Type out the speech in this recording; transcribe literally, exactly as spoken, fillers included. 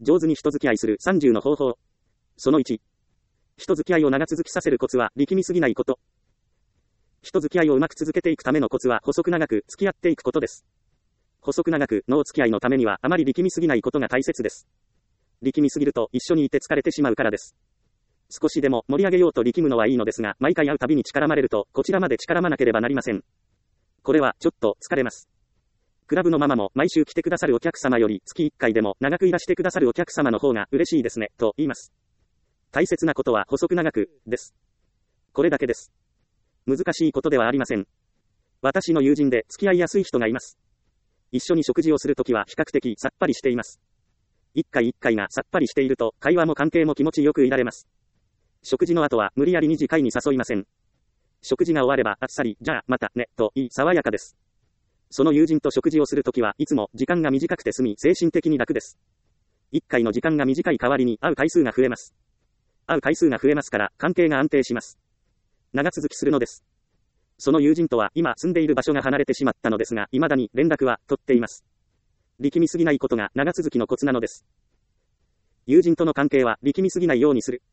上手に人付き合いするさんじゅうの方法。そのいち。人付き合いを長続きさせるコツは力みすぎないこと。人付き合いをうまく続けていくためのコツは細く長く付き合っていくことです。細く長くのお付き合いのためにはあまり力みすぎないことが大切です。力みすぎると一緒にいて疲れてしまうからです。少しでも盛り上げようと力むのはいいのですが、毎回会うたびに力まれるとこちらまで力まなければなりません。これはちょっと疲れます。クラブのママも毎週来てくださるお客様より月いっかいでも長くいらしてくださるお客様の方が嬉しいですね、と言います。大切なことは細く長く、です。これだけです。難しいことではありません。私の友人で付き合いやすい人がいます。一緒に食事をするときは比較的さっぱりしています。一回一回がさっぱりしていると会話も関係も気持ちよくいられます。食事の後は無理やり二次会に誘いません。食事が終わればあっさり、じゃあまたね、と言い爽やかです。その友人と食事をするときはいつも時間が短くて済み精神的に楽です。一回の時間が短い代わりに会う回数が増えます。会う回数が増えますから関係が安定します。長続きするのです。その友人とは今住んでいる場所が離れてしまったのですが、未だに連絡は取っています。力みすぎないことが長続きのコツなのです。友人との関係は力みすぎないようにする。